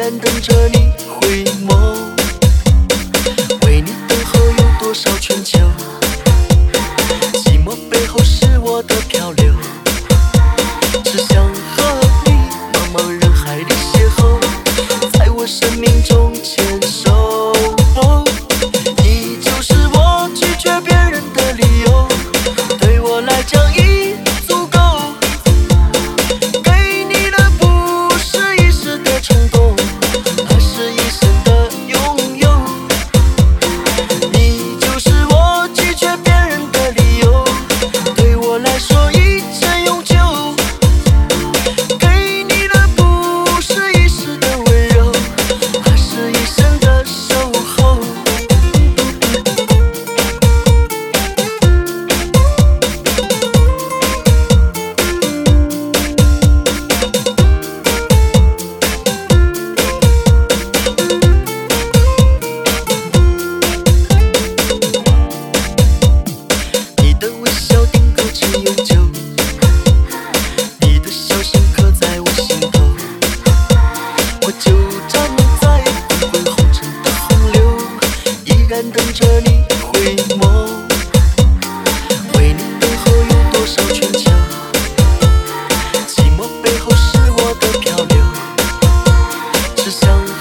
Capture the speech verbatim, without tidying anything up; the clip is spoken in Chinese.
然等着你回眸，为你等候有多少春秋，寂寞背后是我的漂流，只想和你茫茫人海里邂逅，在我生命中牵手，你就是我拒绝别人的理由，对我来讲已足够，给你的不是一时的冲动，而是一生的拥有，你就是我拒绝别人的理由，对我来说一生永久，给你的不是一时的温柔，而是一生的守候。你的微笑定格成永久，你的笑声刻在我心头，我就站在滚滚红尘的洪流，依然等着你回眸，为你等候有多少春秋，寂寞背后是我的漂流，只想